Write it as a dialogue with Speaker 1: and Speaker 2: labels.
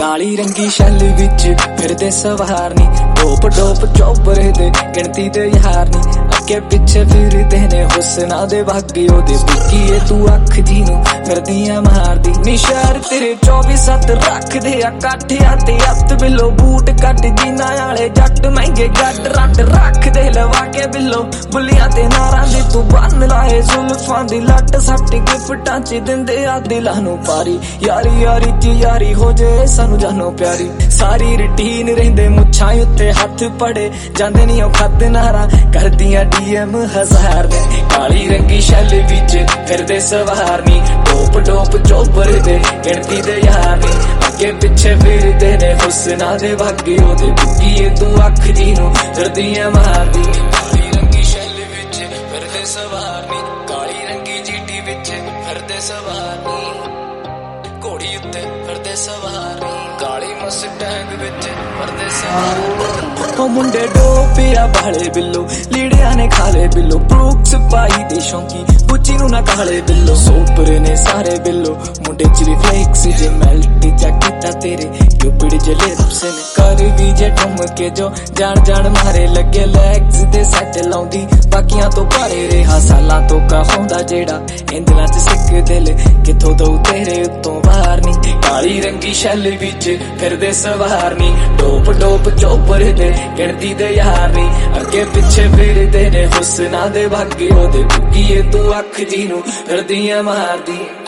Speaker 1: काली रंगी शैल विच फिरदे सवार नी डोप डोप चौपर दे गिणती दे यार नी अगे पिछे फिरदे ने हुस्ना दे भागे ओदे बुकीए तू अख जी नू फिरदियां मारदी नी शहर तेरे 24/7 रख दे आ काठिया ते हत्थ बिलो बूट कट जीना आले जट महंगे गड रट रख दे लवा के बिलो बुलियां ते नारां दे तू बन लाए जुल्फां दी लट सट गिफ्टां च दिंदे आ दिलां नू पारी यारी यारी च यारी हो जाए सानू जानो प्यारी सारी रूटीन रहिंदे मुछां उत्ते हथ पड़े जांदे नी ओ खत नारा करदियां DM 1000 ने काली रंगी शैल विच फिरदे सवार नी डोप डोप चौपर दे गिणती दे यार नी अगे पिछे फिरदे ने हुस्ना दे भागे ओदे बुकीए तू अख जी नू फिरदियां मारदी काली रंगी शैल विच फिरदे सवार नी काली रंगी GT विच फिरदे सवार नी घोड़ी उत्ते फिरदे सवार नी काली मस्टैंग विच फिरदे सवार ओ मुंडे डोपिया बाले बिल्लो लीड़िया ने खाले बिल्लो ब्रूक्स पाई दे शौकी गुच्ची नू ना काले बिल्लो सोपरे ने सारे बिल्लो मुंडे च भी फ्लेक्स जे मेल्ट जैकेटा तेरे क्यूपिड जे लिप्स ने कर भी जे ठुमके जो जान जान मारे लगे लेग्स दे सैट लाउंदी बाकियां तो भारे रहा सालां तो कहोंदा जेड़ा इंदना च सिक दिल किथों दो तेरे उत्तों बाहर नी काली रंगी शैल विच फिरदे सवार नी डोप डोप चौपर दे गिणती दे यार नी अगे पिछे फिरदे ने हुस्ना दे भागे ओदे बुकीए तू अख जी नू फिरदियां मारदी।